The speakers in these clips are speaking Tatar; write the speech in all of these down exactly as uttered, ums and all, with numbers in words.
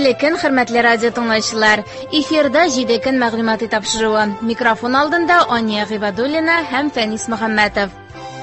Хәерле көн, хөрмәтле радио тыңлаучылар. Эфирда җиде көн мәгълүматы тапшыруы. Микрофон алдында Ания Гыйбадуллина һәм Фәнис Мөхәммәтов.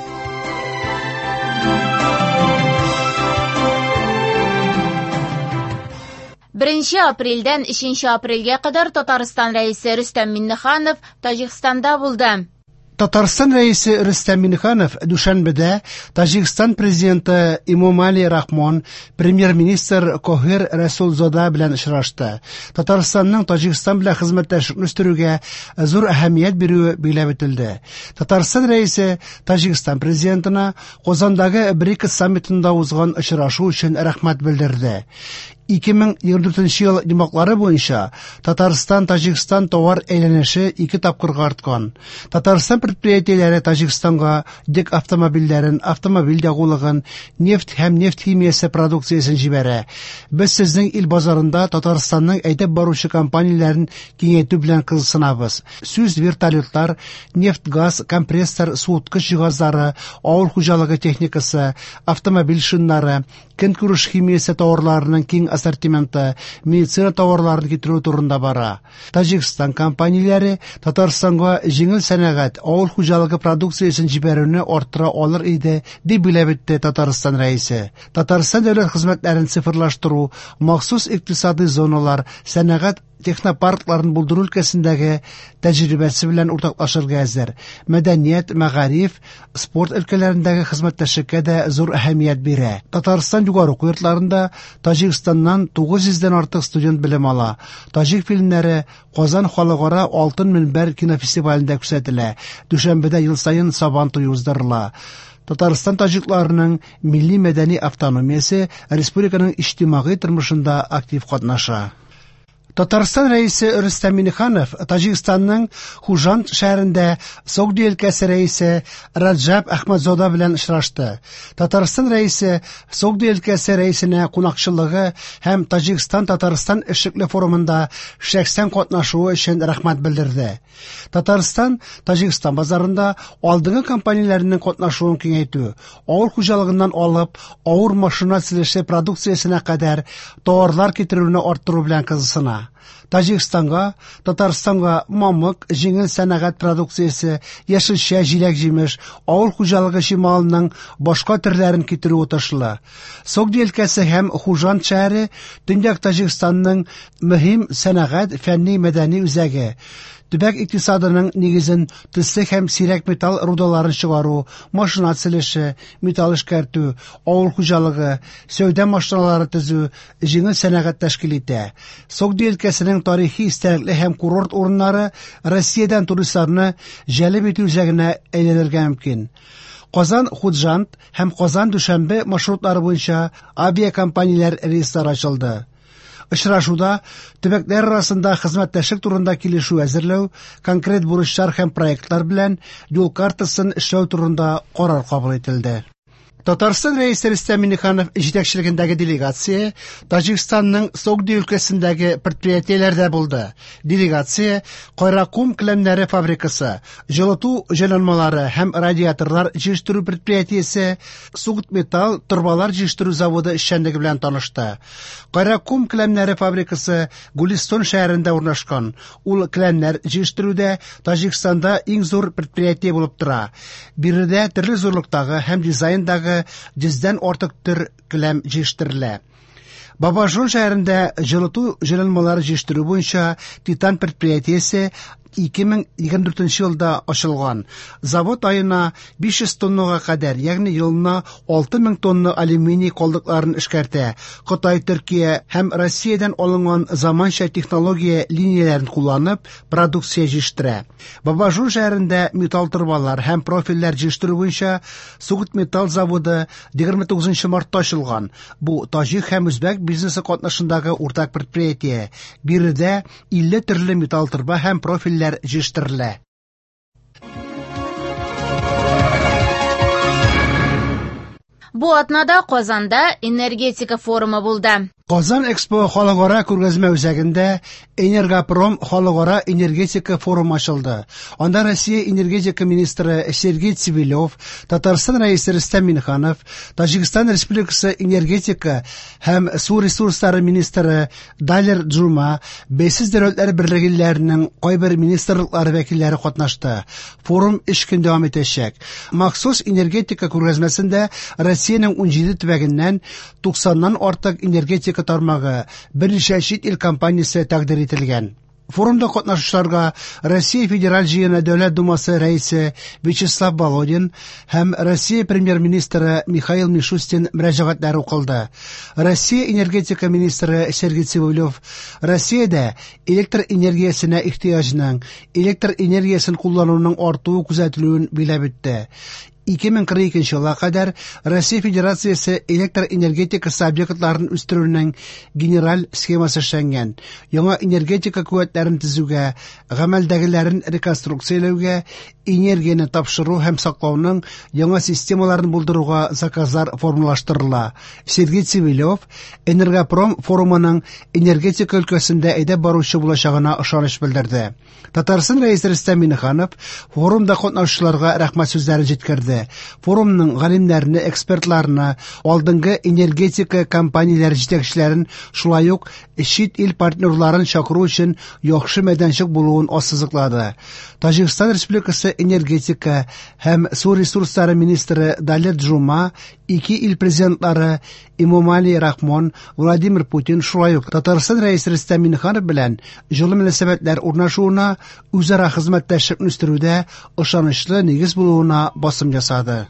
Беренче апрельдән өченче апрельгә кадәр Татарстан рәисе Рөстәм Миңнеханов Таҗикстанда булды. Татарстан рәисе Рөстәм Миңнеханов Дүшәнбедә Таҗикстан президенты Эмомали Рахмон, премьер-министр Кохир Рәсулзода белән очрашты. Татарстанның Таҗикстан белән хезмәттәшлекне үстерүгә зур әһәмият бирүе билгеләп үтелде. Татарстан рәисе Таҗикстан президентына Казандагы БРИКС саммитында узган очрашу өчен рәхмәт белдерде. ике мең егерме дүртенче ел демоклары буенча Татарстан-Таҗикстан товар әйләнеше ике тапкырга арткан. Татарстан предприятиеләре Таҗикстанга дик автомобильләрен, автомобиль ягулыгын, нефть һәм нефть химиясе продукциясен җибәрә. Без сезнең ил базарында Татарстанның әйдәп баручы компанияләрен киңәйтү белән кызыксынабыз. Сүз вертолетлар, нефть-газ, компрессор, суыткыч җиһазлары, авыл хуҗалыгы техникасы, автомобиль шиннары, көнкүреш химиясе товарларының киң ассортименты, медицина товарларын китерү турында бара. Таҗикстан компанияләре Татарстанга җиңел сәнәгать, авыл хуҗалыгы продукциясен җибәрүне арттыра алыр иде, дип билгеләп үтте Татарстан рәисе. Татарстан дәүләт хезмәтләрен цифрлаштыру, махсус икътисади зоналар, сәнәгать технопаркларын булдыру өлкәсендәге тәҗрибәсе белән уртаклашырга әзер. Мәдәният, мәгариф, спорт өлкәләрендәге хезмәттәшлеккә дә зур әһәмият бирә. Татарстан югары уку йортларында Таҗикстаннан тугыз йөздән артык студент белем ала. Таҗик фильмнары Казан халыкара алтын мөнбәр кинофестивалендә күрсәтелә. Дүшәнбедә ел саен Сабан туе уздырыла. Татарстан таҗикларының милли мәдәни автономиясе республиканың иҗтимагый тормышында актив катнаша. Татарстан рәисе Рөстәм Миңнеханов Таҗикстанның Хужанд шәһәрендә Согди өлкәсе рәисе Раджаб Әхмәтзода белән очрашты. Татарстан рәисе Согди өлкәсе рәисенә кунакчылыгы һәм Таҗикстан-Татарстан эшлекле форумында шәхсән катнашуы өчен рәхмәт белдерде. Татарстан Таҗикстан базарында алдынгы компанияләрнең катнашуын киңәйтү, авыл хуҗалыгыннан алып авыр машина силеше продукциясенә кадәр товарлар китерүне арттыру белән кызыксына. Таҗикстанга, Татарстанга мамык, җиңел сәнәгать продукциясе, яшелчә, җиләк-җимеш, авыл хуҗалыгы чималының башка төрләрен китерү отышлы. Согди өлкәсе һәм Хужанд шәһәре Төньяк Таҗикстанның мөһим сәнәгать, фәнни, мәдәни үзәге. Төбәк икътисадының нигезен төсле һәм сирәк металл рудаларын чыгару, машина силеше, металл эшкәртү, авыл хуҗалыгы, сәүдә машиналары төзү, җиңел сәнәгать тәшкил итә. Согди өлкәсенең тарихи истәлекле һәм курорт урыннары Россиядән туристларны җәлеп итү үзәгенә әйләнергә мөмкин. Казан Худжанд һәм Казан Дүшәнбе маршрутлары буенча авиакомпанияләр рейслары ачылды. Очрашуда төбәкләр арасында хезмәттәшлек турында килешү әзерләү, конкрет бурычлар һәм проектлар белән юл картасын эшләү турында карар кабул ителде. Татарстан рәисе Рөстәм Миңнеханов җитәкчелегендәге делегация Таҗикстанның Согди өлкәсендәге предприятиеләрдә булды. Делегация Кайракум келәмнәре фабрикасы, җылыту җайланмалары һәм радиаторлар җитештерү предприятиесе, Сугут металл торбалар җитештерү заводы эшчәнлеге белән танышты. Кайракум келәмнәре фабрикасы Гулистон шәһәрендә урнашкан. Ул келәмнәр җитештерүдә Таҗикстанда иң зур предприятие булып тора. Биредә төрле зурлыктагы һәм дизайндагы жүздән артык төр келәм җитештерелә. Бабажон шәһәрендә җылыту җайланмалары җитештерү буенча Титан предприятиесе ике мең егерме дүртенче елда ачылган. Завод аена биш йөз тоннага кадәр, ягъни елына алты мең тонна алюминий калдыкларын эшкәртә. Кытай, Төркия һәм Россиядән алынган заманча технология линияләрен кулланып, продукция җитештерә. Бабажон шәһәрендә металл торбалар һәм профильләр җитештерү буенча Сугут металл заводы егерме тугызынчы мартта ачылган. Бу таҗик һәм үзбәк бизнесы катнашындагы уртак предприятие. Биредә илле төрле металл торба һәм профильләр җитештерелә. Бу атнада Казанда энергетика форумы булды. Казан Экспо халыкара күргәзмә үзәгендә Энергопром халыкара энергетика форумы ачылды. Анда Россия энергетика министры Сергей Цивилев, Татарстан рәисе Рөстәм Миннеханов, Таҗикстан Республикасы энергетика һәм су ресурслары министры Далер Джума, Бәйсез дәүләтләр берлегләренең кайбер министрлыклары вәкилләре катнашты. Форум өч көн дәвам итәчәк. Махсус энергетика күргәзмәсендә Россиянең унҗиде төбәгеннән туксаннан артык энергетика тармагы, берничә чит ил компаниясе тәкъдим ителгән. Форумда катнашучыларга Россия Федераль җыены Дәүләт Думасы рәисе Вячеслав Володин һәм Россия премьер-министры Михаил Мишустин мөрәҗәгатьләре укылды. Россия энергетика министры Сергей Цивилев Россиядә электр энергиясенә ихтыяҗның, электр энергиясын куллануның артуы күзәтелүен биләп үтте. ике мең кырык икенче елга кадәр Россия Федерациясе электр энергетикасы объектларын үстерүнең генераль схемасы эшләнгән. Яңа энергетика куәтләрен төзүгә, гамәлдәгеләрен реконструкцияләүгә, энергияне тапшыру һәм саклауның яңа системаларын булдыруга заказлар формалаштырыла. Сергей Цивилев Энергопром форумының энергетика өлкәсендә әйдәп баручы булачагына ышаныч белдерде. Татарстан рәисе Рөстәм Миннеханов форумда катнашучыларга рәхмәт сүзләрен җиткерде. Форумның галимнәрне, экспертларны, алдынгы энергетика компанияләре җитәкчеләрен, шулай ук чит ил партнерларын чакыру өчен яхшы мәйданчык булуын ассызыклады. Таҗикстан Республикасы энергетика һәм су ресурслары министры Далер Джума, ике ил президентлары Эмомали Рахмон, Владимир Путин, шулай ук Татарстан рәисе Рөстәм Миннеханов белән җылы мөнәсәбәтләр урнашуына, үзара хезмәттәшлекне үстерүдә ышанычлы нигез булуына басым ясады.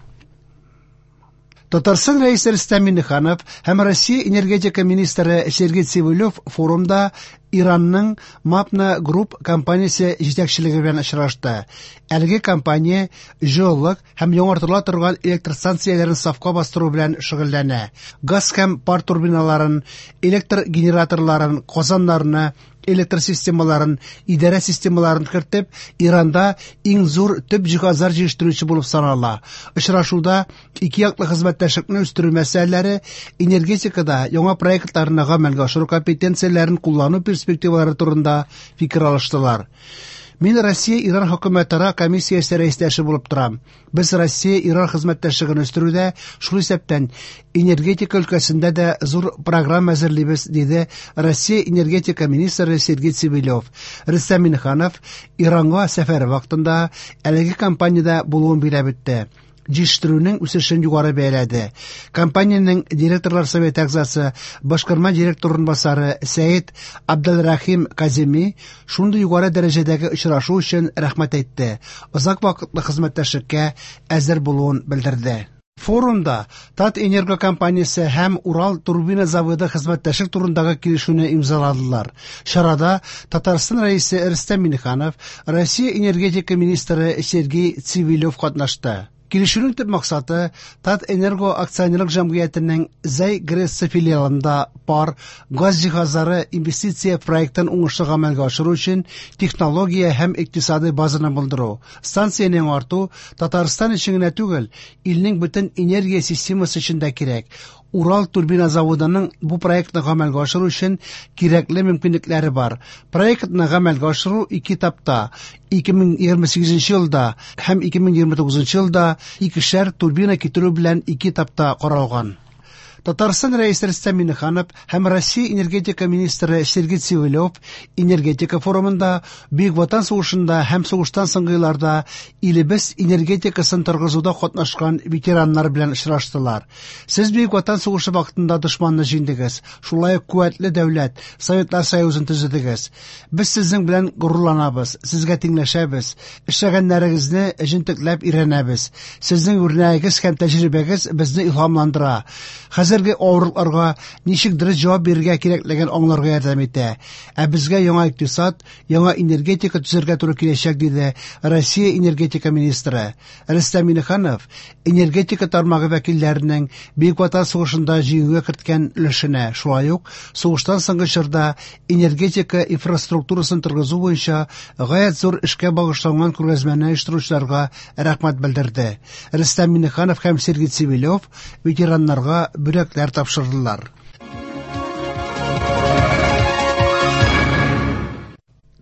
Татарстан рәисе Рөстәм Миннеханов һәм Россия энергетика министры Сергей Цивилев форумда Иранның Mapna Group компаниясе җитәкчелеге белән очрашты. Әлеге компания җылылык һәм яңартыла торган электр станцияләрен сафка бастыру белән шөгыльләнә. Газ һәм пар турбиналарын, электр генераторларын, казаннарны, электр системаларын, идарә системаларын кертеп, Иранда иң зур төп җиһазлар җитештерүче булып санала. Очрашуда ике яклы хезмәттәшлекне үстерү мәсьәләләре, энергетикада яңа проектларны гамәлгә ашыру компетенцияләрен куллану перспективалары турында фикер алыштылар. Мин Россия-Иран хөкүмәтара комиссиясе рәисләше булып торам. Без Россия-Иран хезмәттәшлеген үстерүдә шул исәптән энергетика өлкәсендә дә зур программа әзерлибез, диде Россия энергетика министры Сергей Цивилев. Рөстәм Миннеханов Иранга сәфәре вакытында әлеге компаниядә булуын биләп үтте. Җитештерүнең үсешен югары бәяләде. Компаниянең директорлар советы әгъзасы, башкарма директорының басары Сәйид Абделрахим Каземи шундый югары дәрәҗәдәге очрашу өчен рәхмәт әйтте. Озак вакытлы хезмәттәшлеккә әзер булуын белдерде. Форумда Татэнерго компаниясе һәм Урал турбина заводы хезмәттәшлек турындагы килешүне имзаладылар. Чарада Татарстан рәисе Рөстәм Миннеханов, Россия энергетика министры Сергей Цивилев катнашты. Килешүнең төп максаты Татэнерго акционерлык җәмгыятенең Зәй Гресс филиалында пар газ җиһазлары инвестиция проектын уңышлы гамәлгә ашыру өчен технология һәм икътисади базаны булдыру. Станциянең арту Татарстан өчен генә түгел, илнең бөтен энергия системасы өчен дә кирәк. Урал турбина заводының бу проектны гамәлгә ашыру өчен кирәкле мөмкинлекләре бар. Проектны гамәлгә ашыру ике этапта, ике мең егерме сигезенче елда һәм ике мең егерме тугызынчы елда икешәр турбина китерү белән ике этапта каралган. Татарстан рәисе Рөстәм Миннеханов һәм Россия энергетика министры Сергей Цивилев энергетика форумында Бөек Ватан сугышында һәм сугыштан соңгы елларда илебез энергетикасын торгызуда катнашкан ветераннар белән очраштылар. Сез Бөек Ватан сугышы вакытында дошманны җиңдегез, шулай ук куәтле дәүләт, Советлар Союзын төзедегез. Без сезнең белән горурланабыз, сезгә тиңләшәбез, эшләгәннәрегезне җентекләп өйрәнәбез. Сезнең үрнәгегез һәм тәҗрибәгез безне илһамландыра. Хәзерге авырлыкларга ничек дөрес җавап бирергә кирәклеген аңларга ярдәм итә. Ә безгә яңа икътисад, яңа энергетика төзергә туры киләчәк, диде Россия энергетика министры. Рөстәм Миннеханов энергетика тармагы вәкилләренең Бөек Ватан сугышында җиңүгә керткән өлешенә, шулай ук сугыштан соңгы чорда энергетика инфраструктурасын торгызу буенча гаять зур эшкә багышланган күргәзмәне оештыручыларга рәхмәт белдерде. Рөстәм Миннеханов һәм Сергей Цивилев ветераннарга бүләкләр тапшырдылар.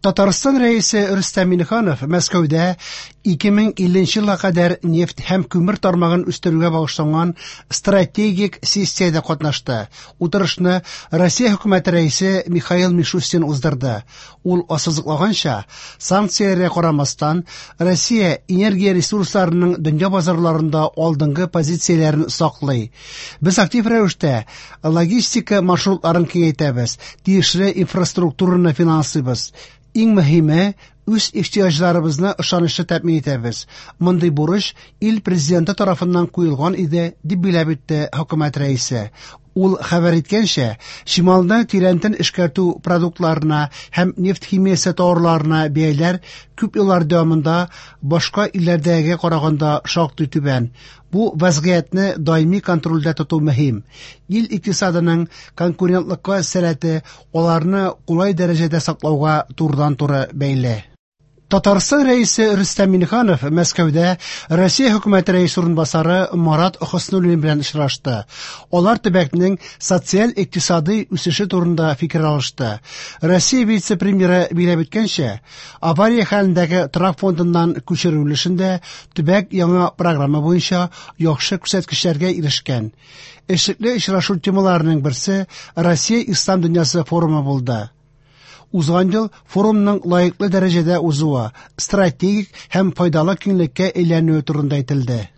Татарстан рәисе Рөстәм Миңнеханов Мәскәүдә ике мең илленче елга кадәр нефть һәм күмер тармагын үстерүгә багышланган стратегик сессиядә катнашты. Утырышны Россия хөкүмәте рәисе Михаил Мишустин уздырды. Ул ассызыклаганча, санкцияләргә карамастан, Россия энергия ресурсларының дөнья базарларында алдынгы позицияләрен саклый. Без актив рәвештә логистика маршрутларын киңәйтәбез, тиешле инфраструктураны финансыйбыз. Иң мөһиме, үз ихтыяҗларыбызны ышанычлы тәэмин итәбез. Мондый бурыч ил президенты тарафыннан куелган иде, дип биләп үтте хөкүмәт рәисе. Ул хәбәр иткәнчә, Шималда тирәнтен эшкәртү продуктларына һәм нефть химиясе товарларына бәяләр күп еллар дәвамында башка илләрдәге караганда шактый түбән. Бу вазгыятьне даими контрольдә тоту мөһим. Ил икътисадының конкурентлыкка сәләте аларны кулай дәрәҗәдә саклауга турыдан-туры бәйле. Татарстан рәисе Рөстәм Миңнеханов Мәскәүдә Россия хөкүмәте рәисе урынбасары Марат Хөснуллин белән очрашты. Алар төбәкнең социаль-икътисади үсеше турында фикер алышты. Россия вице-премьеры биләп үткәнчә, авария хәлендәге торак фондыннан күчерү өлешендә төбәк яңа программа буенча яхшы күрсәткечләргә ирешкән. Эшлекле очрашу темаларының берсе Россия ислам дөньясы форумы булды. Узган ел форумның лаеклы дәрәҗәдә узуы, стратегик һәм файдалы киңлеккә әйләнүе турында әйтелде.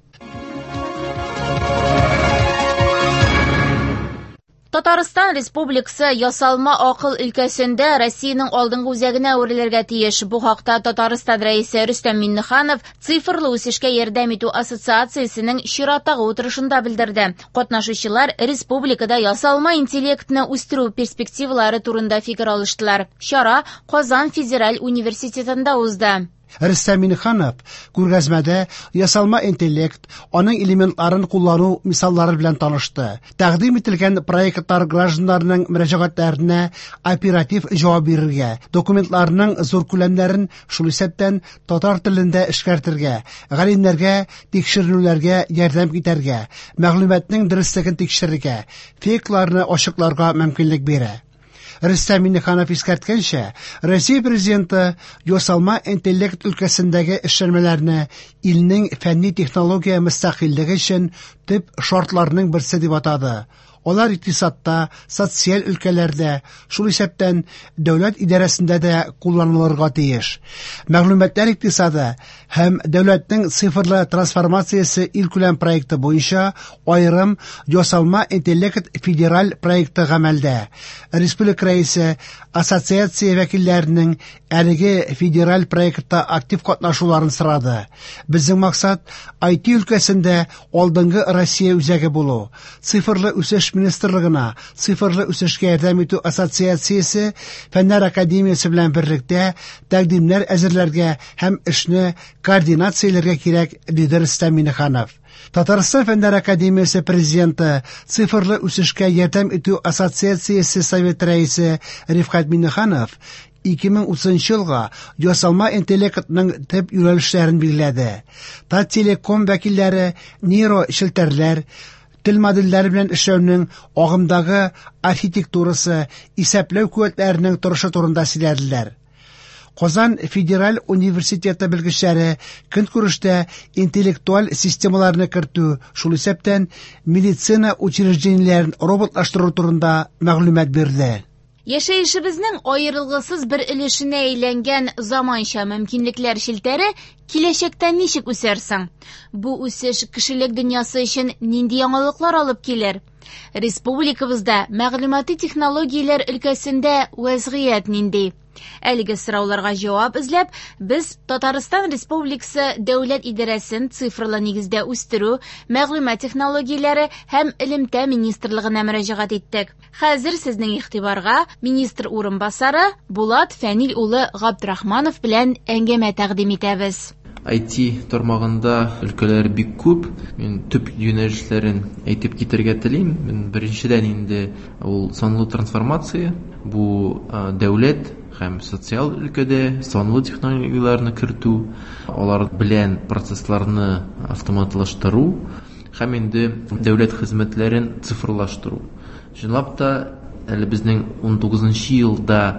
Татарстан Республикасы ясалма акыл өлкәсендә Россиянең алдынгы үзәгенә әверелергә тиеш. Бу хакта Татарстан рәисе Рөстәм Миңнеханов цифрлы үсешкә ярдәм итү ассоциациясенең чираттагы утырышында белдерде. Катнашучылар республикада ясалма интеллектны үстерү перспективалары турында фикер алыштылар. Чара Казан федераль университетында узды. Рөстәм Миңнеханов күргәзмәдә ясалма интеллект, аның элементларын куллану мисаллары белән танышты. Тәкъдим ителгән проектлар гражданнарның мөрәҗәгатьләренә оператив җавап бирергә, документларның зур күләмнәрен шул исәптән татар телендә эшкәртергә, галимнәргә тикшерүләргә ярдәм итәргә, мәгълүматның дөрестлеген тикшерергә, фейкларны ачыкларга мөмкинлек бирә. Рөстәм Миңнеханов искәрткәнчә, Россия президенты ясалма интеллект өлкәсендәге эшләнмәләрне илнең фәнни технология мөстәкыйльлеге өчен төп шартларның берсе дип атады. Алар икътисадта, социаль өлкәләрдә, шул исәптән дәүләт идарәсендә дә кулланылырга тиеш. Мәгълүматлар икътисады һәм дәүләтнең цифрлы трансформациясе илкүләм проекты буенча аерым ясалма интеллект федераль проекты гамәлдә. Республика рәисе ассоциация вәкилләренең әлеге федераль проектта актив катнашуларын сорады. Безнең максат ай ти өлкәсендә алдынгы Россия үзәге булу. Цифрлы үсеш министрлыгына, цифрлы үсешкә ярдәм итү ассоциациясе Фәннәр академиясе белән берлектә тәкъдимнәр әзерләргә һәм эшне координацияләргә кирәк, диде Рөстәм Миңнеханов. Татарстан Фәннәр академиясе президенты, цифрлы үсешкә ярдәм итү ассоциациясе совет рәисе Рифкать Миңнеханов ике мең утызынчы елга ясалма интеллектның төп юнәлешләрен билгеләде. Тателеком вәкилләре нейро челтәрләр, тел модельләре белән эшләүнең агымдагы архитектурасы, исәпләү куәтләренең торышы турында сөйләделәр. Казан федераль университеты белгечләре көнкүрештә интеллектуаль системаларны кертү, шул исәптән медицина учреждениеләрен роботлаштыру турында мәгълүмат бирде. Яшәешебезнең аерылгысыз бер өлешенә әйләнгән заманча мөмкинлекләр челтәре киләчәктә ничек үсәрсең? Бу үсеш кешелек дөньясы өчен нинди яңалыклар алып килер? Республикабызда мәгълүмати технологияләр өлкәсендә вазгыять нинди? Әлеге сорауларга җавап эзләп, без Татарстан Республикасы дәүләт идарәсен цифрлы нигездә үстерү, мәгълүмат технологияләре һәм элемтә министрлыгына мөрәҗәгать иттек. Хәзер сезнең игътибарга министр урынбасары Булат Фәнил улы Габдрахманов белән әңгәмә тәкъдим итәбез. ай ти тармагында өлкәләр бик күп. Мин төп юнәлешләрен әйтеп китәргә телим. Мин беренчедән инде ул санлы трансформация, бу дәүләт һәм социаль өлкәдә санлы технологияләрне кертү, алар белән процессларны автоматлаштыру һәм инде дәүләт хезмәтләрен цифрлаштыру. Чынлап та, әле безнең ун тугызынчы елда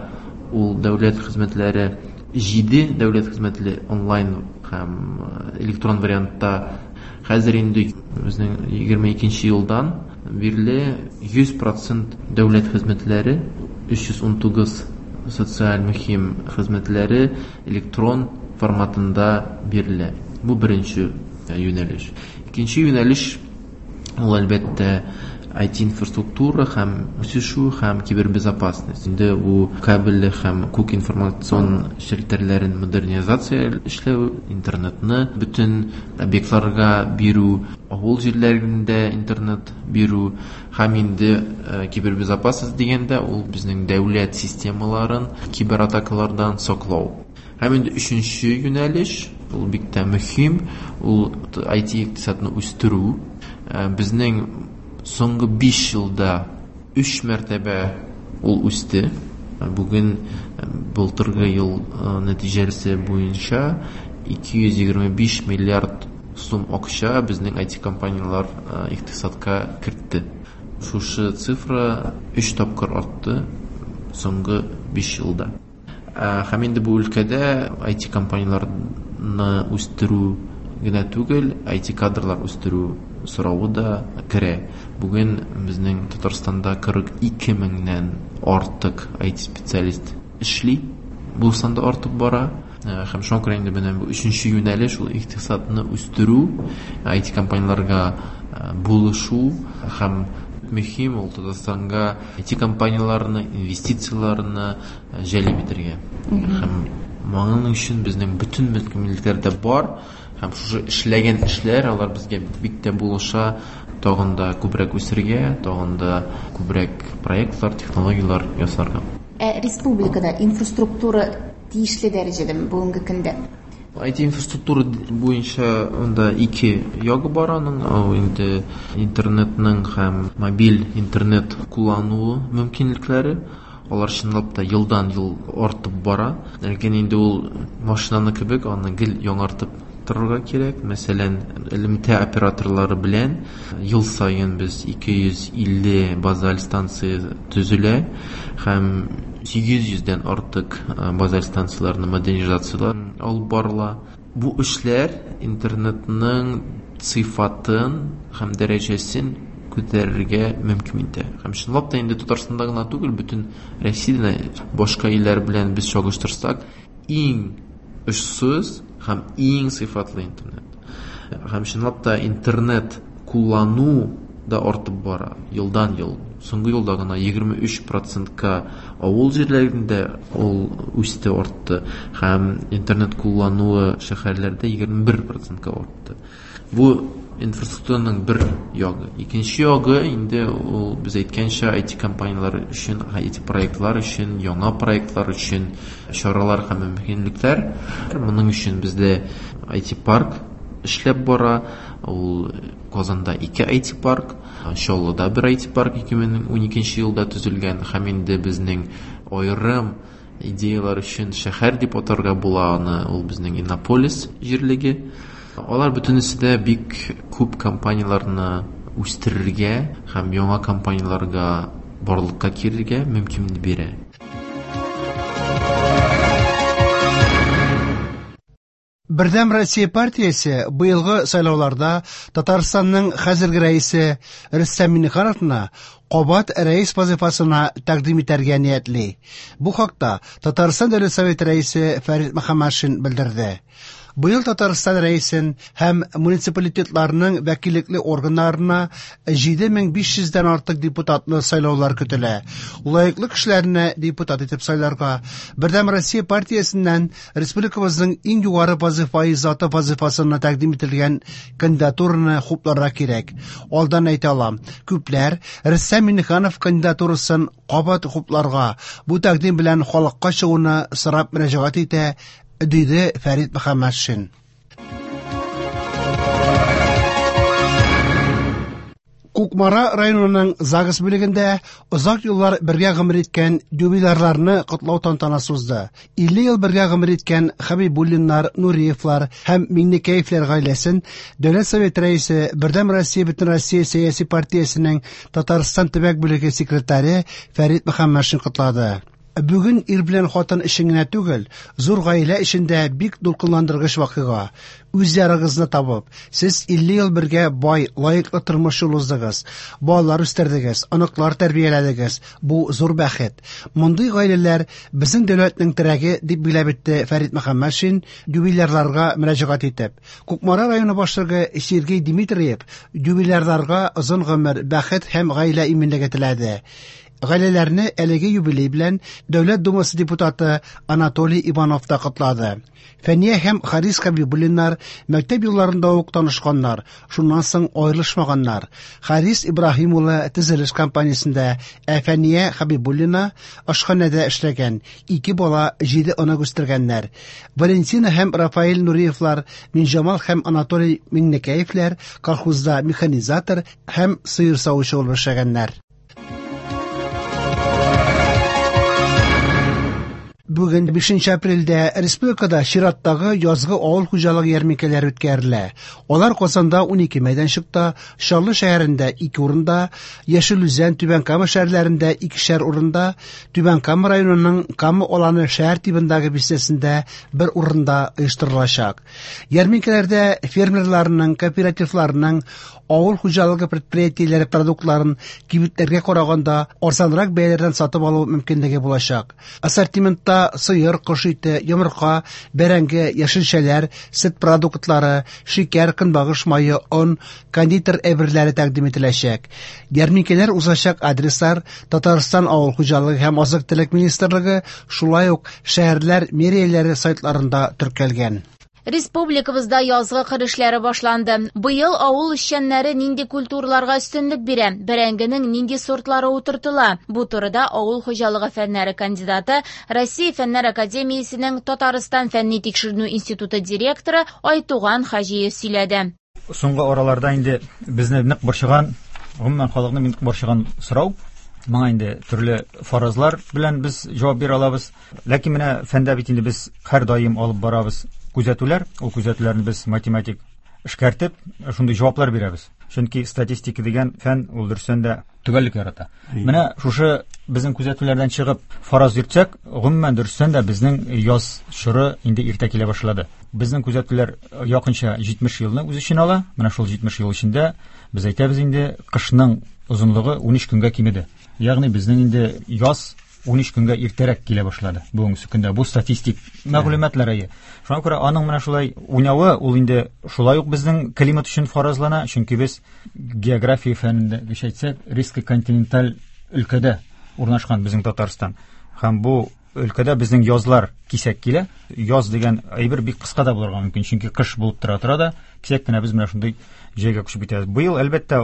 ул дәүләт хезмәтләре җиде дәүләт хезмәтле онлайн һәм электрон вариантта хәзер инде безнең егерме икенче елдан бирле йөз процент дәүләт хезмәтләре, өч йөз ун тугыз социаль мөһим хезмәтләре электрон форматында бирелә. Бу беренче юнәлеш. Икенче юнәлеш ул әлбәттә ай ти-инфраструктура һәм үсешү һәм кибербезопасность. Инде бу кабельле һәм күк информацион челтәрләрен модернизация эшләү, интернетны бөтен объектларга бирү, авыл җирләрендә интернет бирү һәм инде кибербезопасность дигәндә ул безнең дәүләт системаларын кибератакалардан саклау. Һәм инде өченче юнәлеш ул бик тә мөһим, ул ай ти-икътисадны үстерү. Безнең соңгы биш елда өч мәртәбә ул үсте. Бүген былтыргы ел нәтиҗәсе буенча ике йөз егерме биш миллиард сум акча безнең ай ти-компаниялар икътисадка кертте. Шушы цифра өч тапкыр артты соңгы биш елда. Һәм инде бу өлкәдә ай ти-компанияларны үстерү генә түгел, ай ти-кадрлар үстерү соравы да керә. Бүген безнең Татарстанда кырык ике меңнән артык ай ти-специалист эшли. Бу санда артып бара. Һәм шуңа күрә инде менә бу өченче юнәлеш ул икътисадны үстерү, ай ти-компанияларга булышу һәм мөһим ул Татарстанга ай ти-компанияларны, инвестицияларны җәлеп итәргә. Һәм моның өчен безнең бөтен мөмкинлекләр дә бар. Һәм шушы эшләгән эшләр алар безгә бик тә булыша, тагын да күбрәк үсергә, тагын да күбрәк проектлар, технологиялар ясарга. Ә республикада инфраструктура тиешле дәрәҗәдә бүгенге көндә? ай ти-инфраструктура буенча анда ике ягы бар аның. Инде интернетның һәм мобиль интернет куллануы мөмкинлекләре алар чынлап та елдан ел артып бара. Ләкин инде ул машинаны кебек аны гел яңартып торырга кирәк. Мәсәлән, элемтә операторлары белән ел саен без ике йөз илле базаль станция төзелә һәм сигез йөздән артык базаль станцияларны модернизациялар алып барыла. Бу эшләр интернетның сыйфатын һәм дәрәҗәсен күтәрергә мөмкин итә. Һәм чынлап та инде Татарстанда гына түгел, бөтен Россиядә башка илләр белән без чагыштырсак, иң эшсез һәм иң сыйфатлы интернет. Һәм чынлап та интернет куллану да артып бара елдан ел. Соңгы елда гына егерме өч процентка авыл җирләрендә ул үсте, артты. Һәм интернет куллануы шәһәрләрдә егерме бер процентка артты. Бу инфраструктураның бер ягы. Икенче ягы инде ул без әйткәнчә ай ти-компаниялар өчен, ай ти-проектлар өчен, яңа проектлар өчен чаралар һәм мөмкинлекләр. Моның өчен бездә ай ти-парк эшләп бара. Ул Казанда ике ай ти-парк, Чаллыда бер ай ти-парк ике мең ун икенче елда төзелгән. Һәм инде безнең аерым идеялар өчен шәһәр дип атарга була аны, ул безнең Иннополис җирлеге. Алар бөтенесе дә бик күп компанияларны үстерергә һәм яңа компанияларга барлыкка кирергә мөмкинлек бирә. Бердәм Россия партиясе быелгы сайлауларда Татарстанның хәзерге рәисе Рөстәм Миңнехановны кабат рәис вазифасына тәкъдим итәргә ниятли. Бу хакта Татарстан Дәүләт Советы рәисе Фәрит Мөхәммәтшин белдерде. Быел Татарстан рәисен һәм муниципалитетларның вәкиллекле органнарына җиде мең биш йөздән артык депутатны сайлаулар көтелә. Лаеклы кешеләрне депутат итеп сайларга Бердәм Россия партиясеннән республикабызның иң югары вазифаи заты вазифасына тәкъдим ителгән кандидатураны хупларга кирәк. Алдан әйтә алам, күпләр Рөстәм Миңнеханов кандидатурасын кабат хупларга, бу тәкъдим белән халыкка чыгуны сорап мөрәҗәгать итә, диде Фәрит Мөхәммәтшин. Кукмара районының Загыс бүлегендә озак еллар бергә гомер иткән юбиларларны котлау тантанасы узды. илле ел бергә гомер иткән Хәбибуллиннар, Нуриевлар һәм Миңнекәевләр гаиләсен Дәүләт Советы рәисе, Бердәм Россия бөтен Россия сәяси партиясенең Татарстан төбәк бүлеге секретаре Фәрит Мөхәммәтшин котлады. Бүген ир белән хатын өчен генә түгел, зур гаилә эчендә бик дулкынландыргыч вакыйга. Үз ярыгызны табып, сез илле ел бергә бай, лаеклы тормыш юлыздыгыз, балалар үстердегез, аныклар тәрбияләдегез. Бу зур бәхет. Мондый гаиләләр безнең дәүләтнең терәге дип биләп итте Фәрит Мөхәммәтшин юбилярларга мөрәҗәгать итеп. Кукмара районы башлыгы Сергей Дмитриев юбилярларга озын гомер, бәхет һәм гаилә иминлеге теләде. Гаиләләрне әлеге юбилей белән Дәүләт Думасы депутаты Анатолий Иванов та котлады. Фәния һәм Харис Хәбибуллиннар мәктәп юлларында ук танышканнар, шуннан соң аерылышмаганнар. Харис Ибраһим улы төзелеш компаниясендә, ә Фәния Хәбибуллина ашханәдә эшләгән, ике бала, җиде ана үстергәннәр. Валентина һәм Рафаэль Нуриевлар, Минҗамал һәм Анатолий Миңнекәевләр колхозда механизатор һәм сыер савучы булып эшләгәннәр. Бүген бишенче апрельдә республикада чираттагы язгы авыл хуҗалыгы ярминкәләре үткәрелә. Алар Казанда унике мәйданчыкта, Шарлы шәһәрендә ике урында, Яшелүзән, Түбән-Кама шәһәрләрендә икешәр урында, Түбән-Кама районының Кама Аланы шәһәр тибындагы бистәсендә бер урында оештырылачак. Ярминкәләрдә фермерларның, кооперативларның, авыл хуҗалыгы предприятиеләре продуктларын кибетләргә караганда арзанрак бәяләрдән сатып алу мөмкинлеге булачак. Ассортиментта сыер, кош ите, йомырка, бәрәңге, яшелчәләр, сөт продуктлары, шикәр, көнбагыш мае, он, кондитер әйберләре тәкъдим ителәчәк. Ярминкәләр узачак адреслар Татарстан авыл хуҗалыгы һәм азык-төлек министрлыгы, шулай ук шәһәрләр мэрияләре сайтларында теркәлгән. Республикабызда язгы кыр эшләре башланды. Быел авыл эшчәннәре нинди культураларга өстенлек бирә, бәрәңгенең нинди сортлары утыртыла. Бу турыда авыл хуҗалыгы фәннәре кандидаты, Россия Фәннәр академиясенең Татарстан фәнни тикшеренү институты директоры Айтуган Хаҗиев сөйләде. Соңгы араларда инде безне нык борчыган, гомумән халыкны нык борчыган сорау. Моңа инде төрле фаразлар белән без җавап бирә алабыз. Ләкин менә фәндә бит инде без һәр даим алып барабыз күзәтүләр, ул күзәтүләрне без математик эшкәртеп, шундый җаваплар бирәбез. Чөнки статистика дигән фән ул дөресен дә төгәллек ярата. Менә шушы безнең күзәтүләрдән чыгып фараз йөртсәк, гомумән дөресен дә безнең яз чоры инде иртә килә башлады. Безнең күзәтүләр якынча җитмеш елны үз ичен ала. Менә шул җитмеш ел эчендә без әйтәбез инде кышның озынлыгы унөч көнгә кимеде. Ягъни безнең инде яз унөч көнгә иртәрәк килә башлады. Бүгенге көндә бу статистик мәгълүматлар. Шуңа күрә аның менә шулай уйнавы ул инде шулай ук безнең климат өчен фаразлана, чөнки без география фәнендә әйтсәк, риск континенталь өлкәдә урнашкан безнең Татарстан. Һәм бу өлкәдә безнең язлар кисәк килә. Яз дигән әйбер бик кыска да булырга мөмкин, чөнки кыш булып тора тора да кисәк кенә без менә шундый җәйгә күчеп китәбез. Быел әлбәттә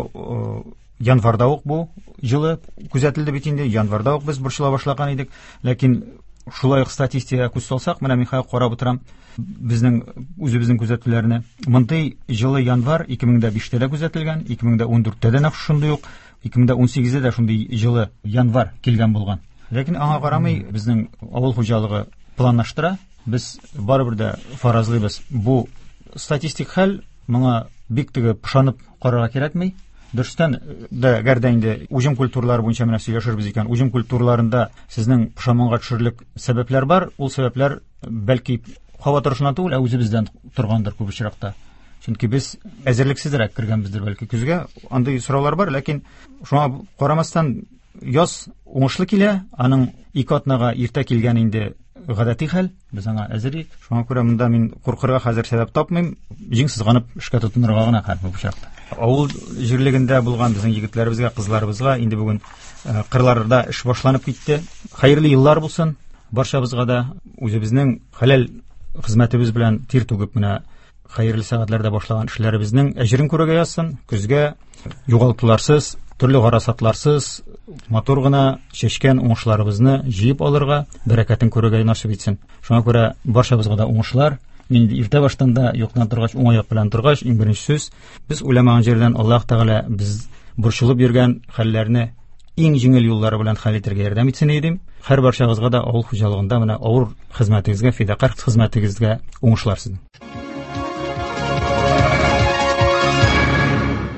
январда ук бу җылы күзәтелде бит инде. Январда ук без борчыла башлаган идек. Ләкин шулай ук статистикага күз салсак, менә мин хәзер карап утырам безнең үзебезнең күзәтүләрне. Мондый җылы январ ике мең биштә дә күзәтелгән, ике мең ундүрттә дә нәкъ шундый ук, ике мең унсигездә дә шундый җылы январ килгән булган. Ләкин аңа карамый безнең авыл хуҗалыгы планлаштыра. Без барыбер дә фаразлыйбыз. Бу статистик хәл моңа бик теге пышанып карарга кирәкми. Дөрестән дә гәрдә инде уҗым культуралары буенча менә сөйләшербез икән. Уҗым культураларында сезнең пышаманга төшерлек сәбәпләр бар. Ул сәбәпләр бәлки һава торышыннан түгел, ә үзебездән торгандыр күп очракта. Чөнки без әзерлексезрәк кергәнбездер бәлки күзгә. Андый сораулар бар, ләкин шуңа карамастан яз уңышлы килә. Аның ике атнага иртә килгән инде гадәти хәл. Без аңа әзерлек. Шуңа күрә монда мин куркырга хәзер сәбәп тапмыйм. Җиңсезганып эшкә тотынырга гына хәл бу очракта. Авыл җирлегендә булган безнең егетләребезгә, кызларыбызга инде бүген кырларда эш башланып китте. Хәерле еллар булсын барчабызга да. Үзебезнең хәләл хезмәтебез белән тир түгеп менә хәерле сәгатьләрдә башлаган эшләребезнең әҗрен күрергә язсын. Көзгә югалтуларсыз, төрле гарасатларсыз, матур гына чәчкән уңышларыбызны җыеп алырга, бәрәкәтен күрергә насыйп итсен. Шуңа күрә барчабызга да уңышлар. Мин иртә баштан да юктан торгач, уң аяк белән торгач, иң беренче сүз, без уйламаган җирдән Аллаһ Тәгалә без борчылып йөргән хәлләрне иң җиңел юллары белән хәл итәргә ярдәм итсен идем. Һәр барчагызга да авыл хуҗалыгында менә авыр хезмәтегезгә, фидакар хезмәтегезгә уңышлар сезнең.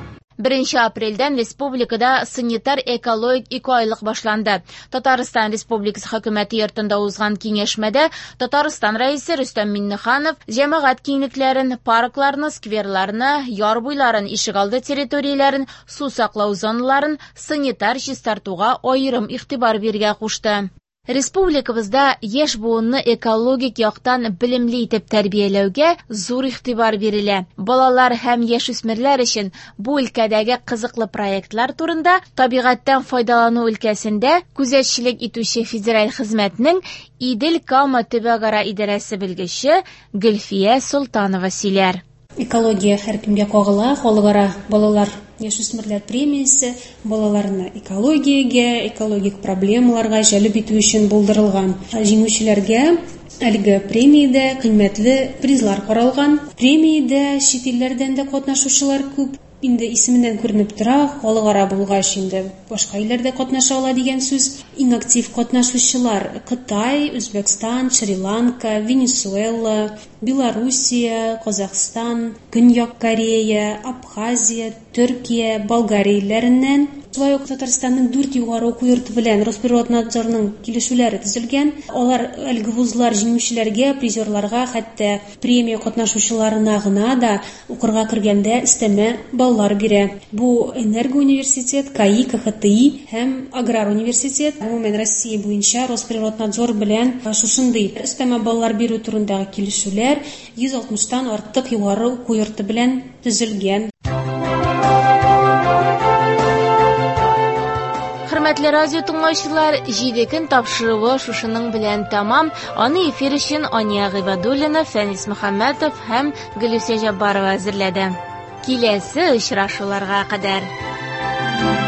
беренче апрельдән республикада санитар экологик ике айлык башланды. Татарстан Республикасы хөкүмәте йортында узган киңәшмәдә Татарстан рәисе Рөстәм Миңнеханов җәмәгать киңлекләрен, паркларны, скверларны, яр буйларын, ишегалды территорияләрен, су саклау зоналарын санитар чистартуга аерым игътибар бирергә кушты. Республикабызда яшь буынны экологик яктан билимле итеп тәрбияләүгә зур игътибар бирелә. Балалар һәм яшүсмерләр өчен бу өлкәдәге кызыклы проектлар турында табигатьтән файдалану өлкәсендә күзәтчелек итүче федераль хезмәтнең Идел Кама төбәгара идарәсе белгече Гөлфия Солтанова сөйләр. Экология һәркемгә кагыла, халыкара балалар яшүсмерләр премиясе балаларны экологиягә, экологик проблемаларга җәлеп итү өчен булдырылган. Җиңүчеләргә әлеге премиядә кыйммәтле призлар каралган. Премиядә чит илләрдән дә катнашучылар күп. Инде исеменнән күренеп тора, халыкара булгач инде башка илләрдә катнаша ала дигән сүз. Иң актив катнашучылар Кытай, Үзбәкстан, Шри-Ланка, Венесуэла, Белоруссия, Казахстан, Көньяк Корея, Абхазия, Төркия, Болгария илләреннән. Шулай ук Татарстанның дүрт югары уку йорты белән Росприроднадзорның килешүләре төзелгән. Алар әлеге вузлар җиңүчеләргә, призерларга, хәтта премия катнашучыларына гына да укырга кергәндә өстәмә баллар бирә. Бу Энерго университет, КАИ, КХТИ һәм Аграр университет, гомумән Россия буенча Росприроднадзор белән шушындый өстәмә баллар бирү турындагы килешүләр йөз алтмыштан артык югары уку йорты белән төзелгән. Хөрмәтле радио тыңлаучылар, җиде көн тапшыруы шушының белән тамам. Аны эфир өчен Ания Гыйбадуллина, Фәнис Мөхәммәтов һәм Гөлүсә Җаббарова әзерләде. Киләсе очрашуларга кадәр.